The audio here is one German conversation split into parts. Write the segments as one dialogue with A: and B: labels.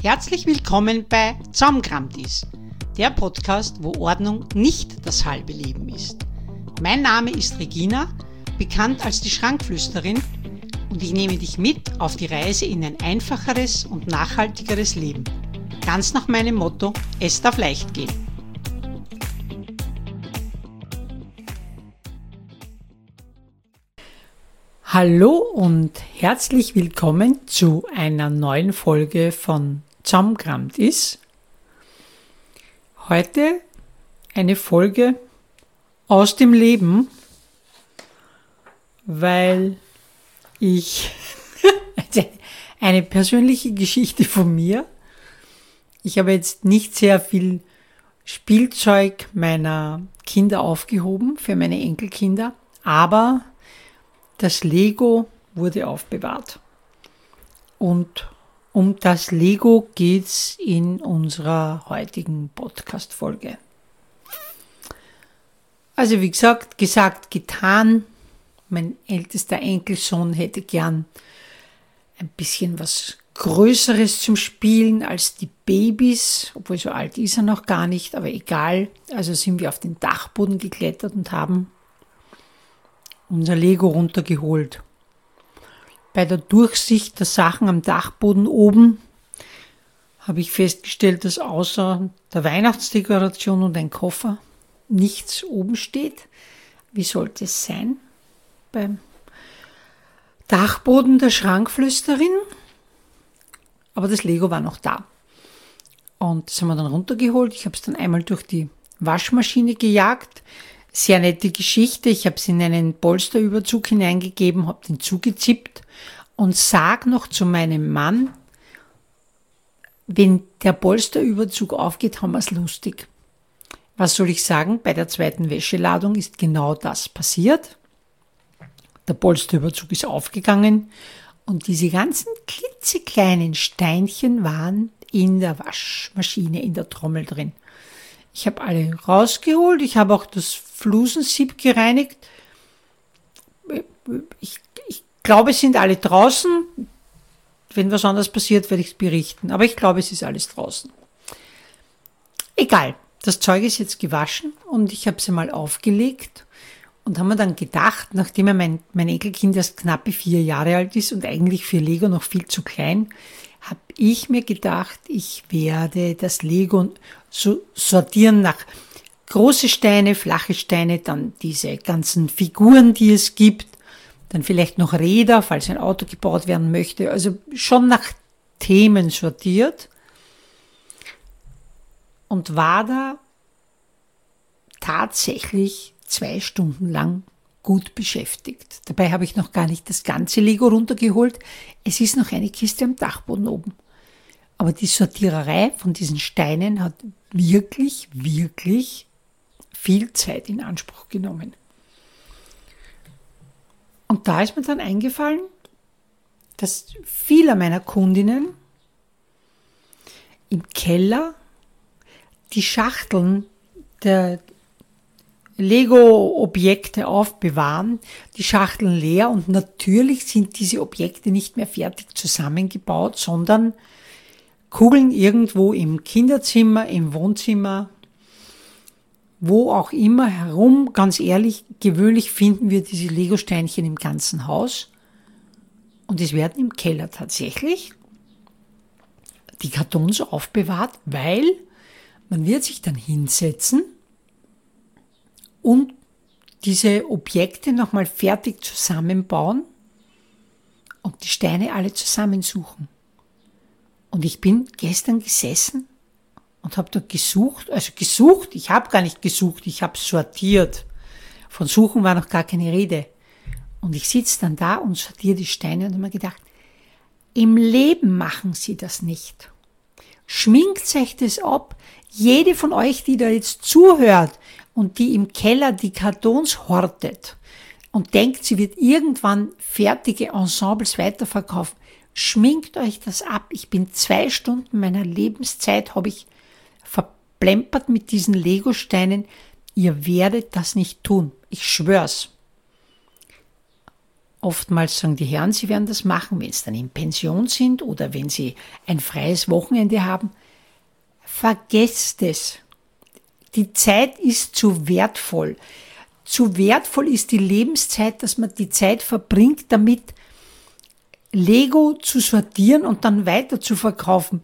A: Herzlich willkommen bei Zusammengerammt ist, der Podcast, wo Ordnung nicht das halbe Leben ist. Mein Name ist Regina, bekannt als die Schrankflüsterin, und ich nehme dich mit auf die Reise in ein einfacheres und nachhaltigeres Leben. Ganz nach meinem Motto: Es darf leicht gehen. Hallo und herzlich willkommen zu einer neuen Folge von Zusammengerammt ist. Heute eine Folge aus dem Leben, weil ich eine persönliche Geschichte von mir. Ich habe jetzt nicht sehr viel Spielzeug meiner Kinder aufgehoben für meine Enkelkinder, aber das Lego wurde aufbewahrt. Und um das Lego geht's in unserer heutigen Podcast-Folge. Also wie gesagt, getan. Mein ältester Enkelsohn hätte gern ein bisschen was Größeres zum Spielen als die Babys, obwohl so alt ist er noch gar nicht, aber egal. Also sind wir auf den Dachboden geklettert und haben unser Lego runtergeholt. Bei der Durchsicht der Sachen am Dachboden oben habe ich festgestellt, dass außer der Weihnachtsdekoration und ein Koffer nichts oben steht. Wie sollte es sein beim Dachboden der Schrankflüsterin? Aber das Lego war noch da. Und das haben wir dann runtergeholt. Ich habe es dann einmal durch die Waschmaschine gejagt. Sehr nette Geschichte. Ich habe es in einen Polsterüberzug hineingegeben, habe den zugezippt und sag noch zu meinem Mann, wenn der Polsterüberzug aufgeht, haben wir es lustig. Was soll ich sagen? Bei der zweiten Wäscheladung ist genau das passiert. Der Polsterüberzug ist aufgegangen und diese ganzen klitzekleinen Steinchen waren in der Waschmaschine, in der Trommel drin. Ich habe alle rausgeholt, ich habe auch das Flusensieb gereinigt. Ich glaube, es sind alle draußen. Wenn was anderes passiert, werde ich es berichten. Aber ich glaube, es ist alles draußen. Egal, das Zeug ist jetzt gewaschen und ich habe es einmal aufgelegt und habe mir dann gedacht, nachdem mein Enkelkind erst knappe 4 Jahre alt ist und eigentlich für Lego noch viel zu klein, habe ich mir gedacht, ich werde das Lego so sortieren nach große Steine, flache Steine, dann diese ganzen Figuren, die es gibt, dann vielleicht noch Räder, falls ein Auto gebaut werden möchte, also schon nach Themen sortiert und war da tatsächlich 2 Stunden lang gut beschäftigt. Dabei habe ich noch gar nicht das ganze Lego runtergeholt. Es ist noch eine Kiste am Dachboden oben. Aber die Sortiererei von diesen Steinen hat wirklich, wirklich viel Zeit in Anspruch genommen. Und da ist mir dann eingefallen, dass viele meiner Kundinnen im Keller die Schachteln der Lego-Objekte aufbewahren, die Schachteln leer, und natürlich sind diese Objekte nicht mehr fertig zusammengebaut, sondern Kugeln irgendwo im Kinderzimmer, im Wohnzimmer, wo auch immer herum. Ganz ehrlich, gewöhnlich finden wir diese Lego-Steinchen im ganzen Haus und es werden im Keller tatsächlich die Kartons aufbewahrt, weil man wird sich dann hinsetzen und diese Objekte nochmal fertig zusammenbauen und die Steine alle zusammensuchen. Und ich bin gestern gesessen und habe dort gesucht, ich habe gar nicht gesucht, ich habe sortiert. Von Suchen war noch gar keine Rede. Und ich sitze dann da und sortiere die Steine und habe mir gedacht, im Leben machen Sie das nicht. Schminkt euch das ab. Jede von euch, die da jetzt zuhört und die im Keller die Kartons hortet und denkt, sie wird irgendwann fertige Ensembles weiterverkaufen, schminkt euch das ab. Ich bin 2 Stunden meiner Lebenszeit, habe ich verplempert mit diesen Lego-Steinen. Ihr werdet das nicht tun. Ich schwör's. Oftmals sagen die Herren, sie werden das machen, wenn sie dann in Pension sind oder wenn sie ein freies Wochenende haben. Vergesst es. Die Zeit ist zu wertvoll. Zu wertvoll ist die Lebenszeit, dass man die Zeit verbringt, damit Lego zu sortieren und dann weiter zu verkaufen.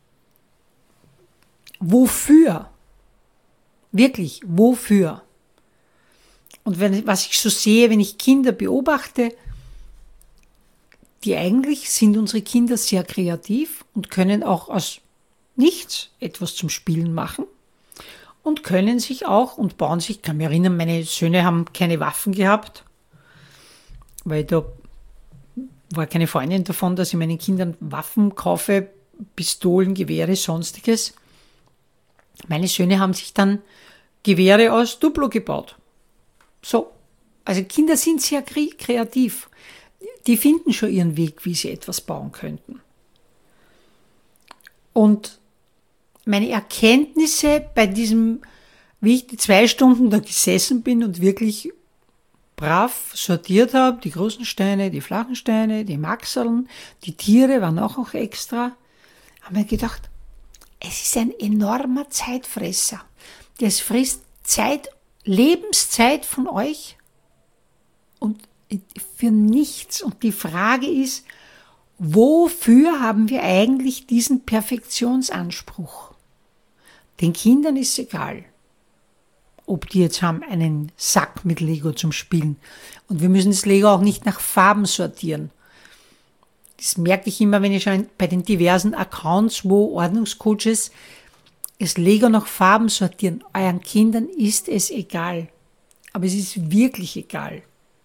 A: Wofür? Wirklich, wofür? Und was ich so sehe, wenn ich Kinder beobachte, unsere Kinder sehr kreativ und können auch aus nichts etwas zum Spielen machen und können sich auch und bauen sich, ich kann mich erinnern, meine Söhne haben keine Waffen gehabt, weil da war keine Freundin davon, dass ich meinen Kindern Waffen kaufe, Pistolen, Gewehre, sonstiges. Meine Söhne haben sich dann Gewehre aus Duplo gebaut. So, also Kinder sind sehr kreativ. Die finden schon ihren Weg, wie sie etwas bauen könnten. Und meine Erkenntnisse bei diesem, wie ich die 2 Stunden da gesessen bin und wirklich brav sortiert habe, die großen Steine, die flachen Steine, die Maxeln, die Tiere waren auch extra, haben wir gedacht, es ist ein enormer Zeitfresser. Das frisst Zeit, Lebenszeit von euch und für nichts. Und die Frage ist, wofür haben wir eigentlich diesen Perfektionsanspruch? Den Kindern ist egal, ob die jetzt haben einen Sack mit Lego zum Spielen. Und wir müssen das Lego auch nicht nach Farben sortieren. Das merke ich immer, wenn ich schon bei den diversen Accounts, wo Ordnungscoaches das Lego nach Farben sortieren. Euren Kindern ist es egal. Aber es ist wirklich egal.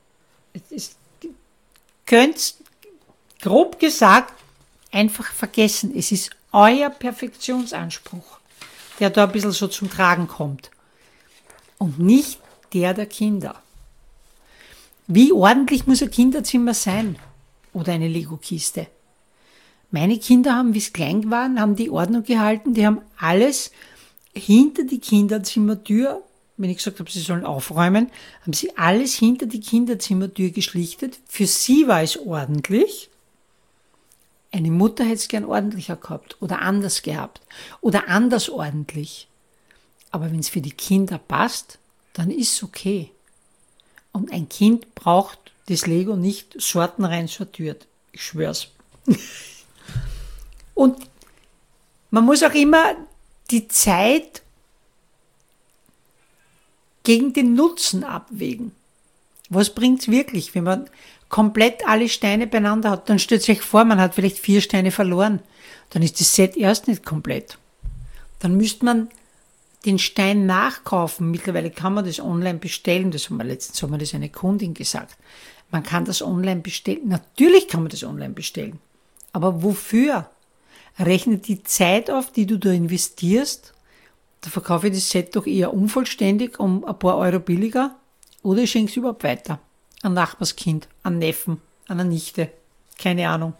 A: Könnt grob gesagt einfach vergessen. Es ist euer Perfektionsanspruch, der da ein bisschen so zum Tragen kommt. Und nicht der Kinder. Wie ordentlich muss ein Kinderzimmer sein? Oder eine Lego-Kiste? Meine Kinder haben, wie es klein waren, haben die Ordnung gehalten. Die haben alles hinter die Kinderzimmertür, wenn ich gesagt habe, sie sollen aufräumen, haben sie alles hinter die Kinderzimmertür geschlichtet. Für sie war es ordentlich. Eine Mutter hätte es gern ordentlicher gehabt oder anders gehabt oder anders ordentlich. Aber wenn es für die Kinder passt, dann ist es okay. Und ein Kind braucht das Lego nicht sortenrein sortiert. Ich schwör's. Und man muss auch immer die Zeit gegen den Nutzen abwägen. Was bringt's wirklich, wenn man komplett alle Steine beieinander hat? Dann stellt sich vor, man hat vielleicht 4 Steine verloren. Dann ist das Set erst nicht komplett. Dann müsste man den Stein nachkaufen. Mittlerweile kann man das online bestellen. Letztens hat mir das eine Kundin gesagt. Man kann das online bestellen. Natürlich kann man das online bestellen. Aber wofür? Rechne die Zeit auf, die du da investierst. Da verkaufe ich das Set doch eher unvollständig um ein paar Euro billiger. Oder ich schenke es überhaupt weiter. An Nachbarskind, an Neffen, an eine Nichte. Keine Ahnung.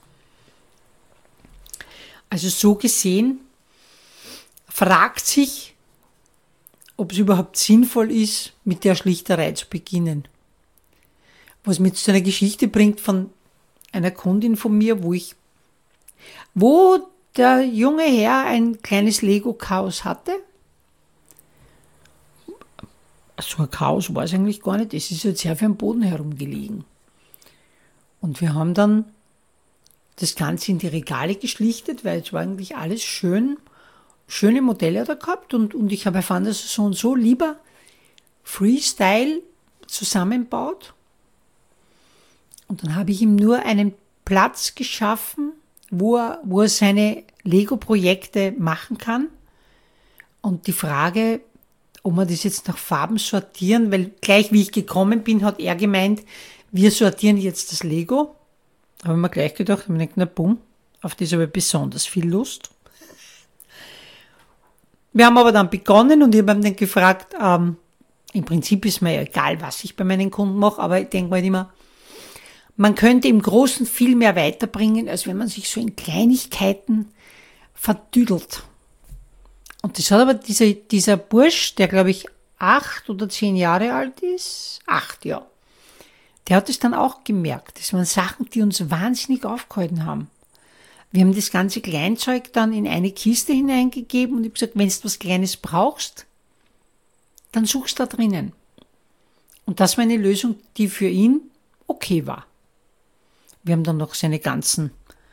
A: Also so gesehen fragt sich, ob es überhaupt sinnvoll ist, mit der Schlichterei zu beginnen. Was mich zu einer Geschichte bringt von einer Kundin von mir, wo der junge Herr ein kleines Lego-Chaos hatte. So ein Chaos war es eigentlich gar nicht. Es ist jetzt sehr für den Boden herumgelegen. Und wir haben dann das Ganze in die Regale geschlichtet, weil es war eigentlich alles schöne Modelle da gehabt. Und ich habe erfahren, dass er so und so lieber Freestyle zusammenbaut. Und dann habe ich ihm nur einen Platz geschaffen, wo er seine Lego-Projekte machen kann. Und die Frage, ob wir das jetzt nach Farben sortieren, weil gleich wie ich gekommen bin, hat er gemeint, wir sortieren jetzt das Lego. Da habe ich mir gleich gedacht, ich denke, na bumm, auf das habe ich besonders viel Lust. Wir haben aber dann begonnen und ich habe ihn dann gefragt, im Prinzip ist mir ja egal, was ich bei meinen Kunden mache, aber ich denke mir halt immer, man könnte im Großen viel mehr weiterbringen, als wenn man sich so in Kleinigkeiten verdüdelt. Und das hat aber dieser Bursch, der glaube ich 8 oder 10 Jahre alt ist, 8, ja, der hat es dann auch gemerkt. Das waren Sachen, die uns wahnsinnig aufgehalten haben. Wir haben das ganze Kleinzeug dann in eine Kiste hineingegeben und ich habe gesagt, wenn du was Kleines brauchst, dann suchst du da drinnen. Und das war eine Lösung, die für ihn okay war. Wir haben dann noch seine ganzen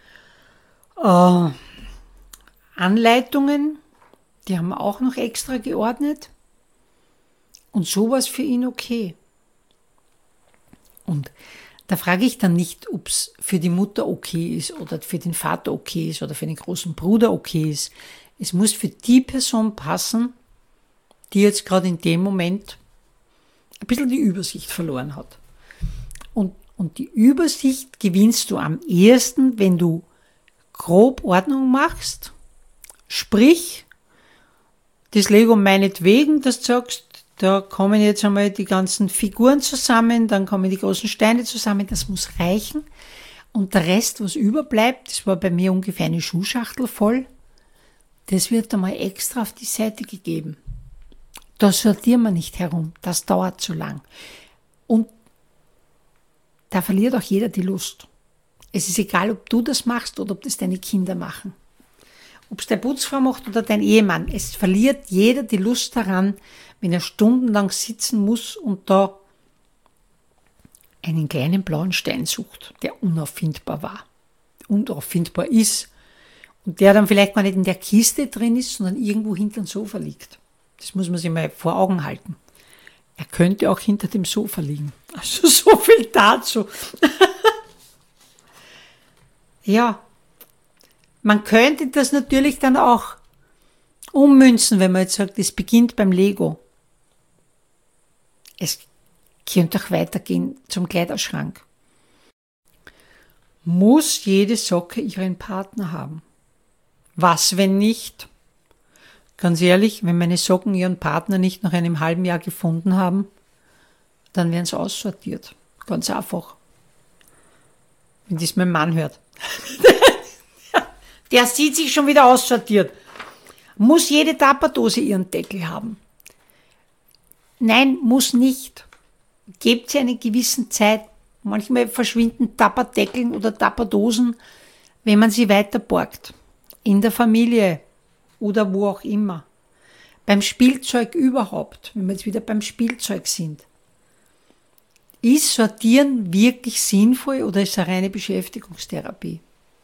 A: Anleitungen, die haben wir auch noch extra geordnet. Und so war es für ihn okay. Und da frage ich dann nicht, ob es für die Mutter okay ist oder für den Vater okay ist oder für den großen Bruder okay ist. Es muss für die Person passen, die jetzt gerade in dem Moment ein bisschen die Übersicht verloren hat. Und die Übersicht gewinnst du am ehesten, wenn du grob Ordnung machst, sprich, das Lego meinetwegen, dass du sagst, da kommen jetzt einmal die ganzen Figuren zusammen, dann kommen die großen Steine zusammen, das muss reichen. Und der Rest, was überbleibt, das war bei mir ungefähr eine Schuhschachtel voll, das wird einmal extra auf die Seite gegeben. Da sortieren wir nicht herum, das dauert zu lang. Und da verliert auch jeder die Lust. Es ist egal, ob du das machst oder ob das deine Kinder machen. Ob es deine Putzfrau macht oder dein Ehemann. Es verliert jeder die Lust daran, wenn er stundenlang sitzen muss und da einen kleinen blauen Stein sucht, der unauffindbar war, unauffindbar ist und der dann vielleicht gar nicht in der Kiste drin ist, sondern irgendwo hinter dem Sofa liegt. Das muss man sich mal vor Augen halten. Er könnte auch hinter dem Sofa liegen. Also so viel dazu. Ja, man könnte das natürlich dann auch ummünzen, wenn man jetzt sagt, es beginnt beim Lego. Es könnte auch weitergehen zum Kleiderschrank. Muss jede Socke ihren Partner haben? Was, wenn nicht? Ganz ehrlich, wenn meine Socken ihren Partner nicht nach einem halben Jahr gefunden haben, dann werden sie aussortiert. Ganz einfach. Wenn das mein Mann hört. Der sieht sich schon wieder aussortiert. Muss jede Tupperdose ihren Deckel haben? Nein, muss nicht. Gebt sie eine gewisse Zeit. Manchmal verschwinden Tupperdeckeln oder Tupperdosen, wenn man sie weiter borgt. In der Familie oder wo auch immer. Beim Spielzeug überhaupt, wenn wir jetzt wieder beim Spielzeug sind. Ist Sortieren wirklich sinnvoll oder ist es eine reine Beschäftigungstherapie?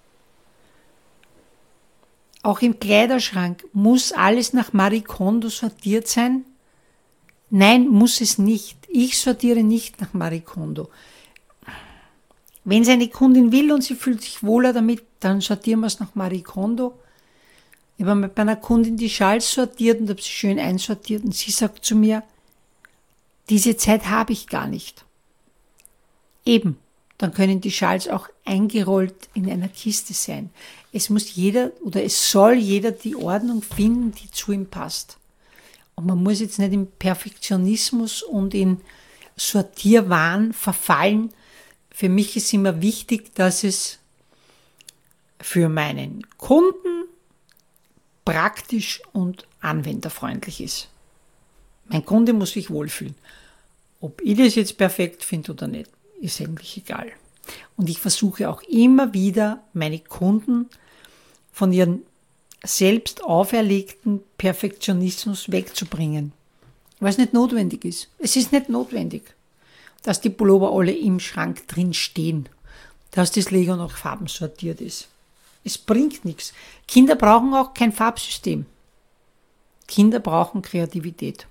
A: Auch im Kleiderschrank muss alles nach Marie Kondo sortiert sein? Nein, muss es nicht. Ich sortiere nicht nach Marie Kondo. Wenn es eine Kundin will und sie fühlt sich wohler damit, dann sortieren wir es nach Marie Kondo. Ich habe mal bei einer Kundin die Schals sortiert und habe sie schön einsortiert und sie sagt zu mir, diese Zeit habe ich gar nicht. Eben, dann können die Schals auch eingerollt in einer Kiste sein. Es muss jeder oder es soll jeder die Ordnung finden, die zu ihm passt. Und man muss jetzt nicht in Perfektionismus und in Sortierwahn verfallen. Für mich ist immer wichtig, dass es für meinen Kunden praktisch und anwenderfreundlich ist. Mein Kunde muss sich wohlfühlen. Ob ich das jetzt perfekt finde oder nicht, ist eigentlich egal. Und ich versuche auch immer wieder, meine Kunden von ihren selbst auferlegten Perfektionismus wegzubringen. Weil es nicht notwendig ist. Es ist nicht notwendig, dass die Pullover alle im Schrank drin stehen, dass das Lego nach Farben sortiert ist. Es bringt nichts. Kinder brauchen auch kein Farbsystem. Kinder brauchen Kreativität.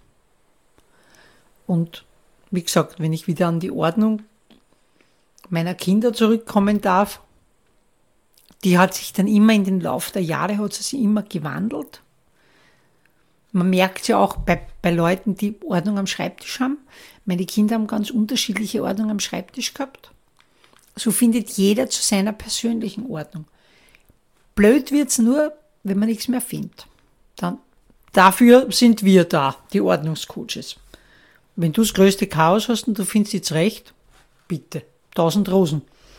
A: Und wie gesagt, wenn ich wieder an die Ordnung meiner Kinder zurückkommen darf, die hat sich dann immer in den Lauf der Jahre, hat sie immer gewandelt. Man merkt ja auch bei Leuten, die Ordnung am Schreibtisch haben. Meine Kinder haben ganz unterschiedliche Ordnung am Schreibtisch gehabt. So findet jeder zu seiner persönlichen Ordnung. Blöd wird's nur, wenn man nichts mehr findet. Dann, dafür sind wir da, die Ordnungscoaches. Wenn du das größte Chaos hast und du findest jetzt recht, bitte, 1000 Rosen.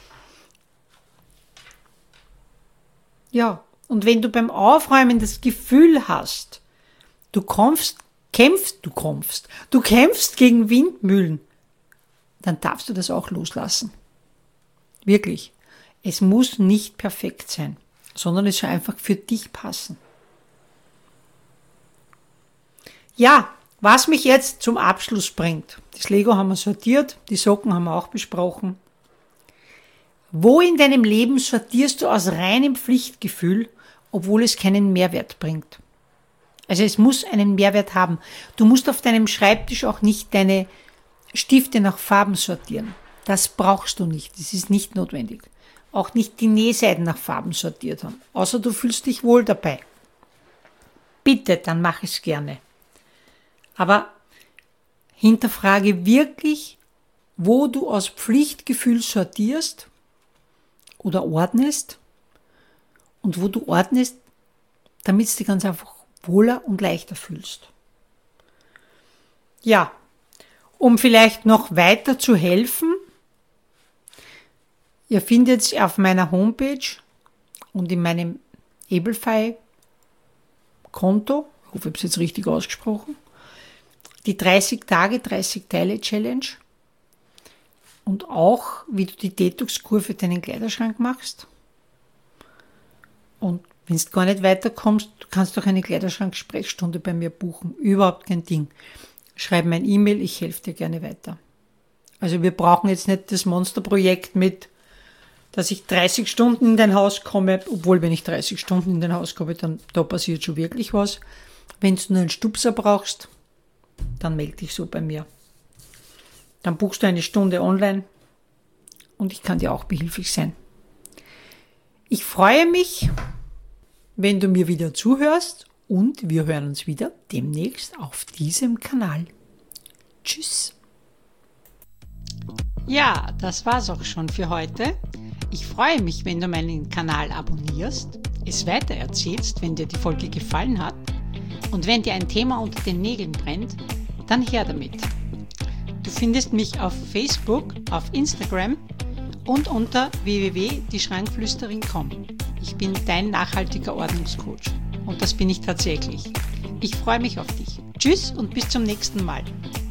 A: Ja, und wenn du beim Aufräumen das Gefühl hast, du kämpfst gegen Windmühlen, dann darfst du das auch loslassen. Wirklich. Es muss nicht perfekt sein, sondern es soll einfach für dich passen. Ja, was mich jetzt zum Abschluss bringt. Das Lego haben wir sortiert, die Socken haben wir auch besprochen. Wo in deinem Leben sortierst du aus reinem Pflichtgefühl, obwohl es keinen Mehrwert bringt? Also es muss einen Mehrwert haben. Du musst auf deinem Schreibtisch auch nicht deine Stifte nach Farben sortieren. Das brauchst du nicht, das ist nicht notwendig. Auch nicht die Nähseiten nach Farben sortiert haben, außer du fühlst dich wohl dabei. Bitte, dann mach es gerne. Aber hinterfrage wirklich, wo du aus Pflichtgefühl sortierst oder ordnest und wo du ordnest, damit du dich ganz einfach wohler und leichter fühlst. Ja, um vielleicht noch weiter zu helfen, ihr findet auf meiner Homepage und in meinem Eblfy-Konto, ich hoffe, ich habe es jetzt richtig ausgesprochen, die 30 Tage, 30 Teile Challenge und auch, wie du die Detox-Kur für deinen Kleiderschrank machst. Und wenn du gar nicht weiterkommst, du kannst doch eine Kleiderschrank-Sprechstunde bei mir buchen. Überhaupt kein Ding. Schreib mir ein E-Mail, ich helfe dir gerne weiter. Also wir brauchen jetzt nicht das Monsterprojekt mit, dass ich 30 Stunden in dein Haus komme, obwohl wenn ich 30 Stunden in dein Haus komme, dann da passiert schon wirklich was. Wenn du nur einen Stupser brauchst, dann melde dich so bei mir. Dann buchst du eine Stunde online und ich kann dir auch behilflich sein. Ich freue mich, wenn du mir wieder zuhörst und wir hören uns wieder demnächst auf diesem Kanal. Tschüss. Ja, das war's auch schon für heute. Ich freue mich, wenn du meinen Kanal abonnierst, es weitererzählst, wenn dir die Folge gefallen hat und wenn dir ein Thema unter den Nägeln brennt, dann her damit. Du findest mich auf Facebook, auf Instagram und unter www.dieschrankflüsterin.com. Ich bin dein nachhaltiger Ordnungscoach und das bin ich tatsächlich. Ich freue mich auf dich. Tschüss und bis zum nächsten Mal.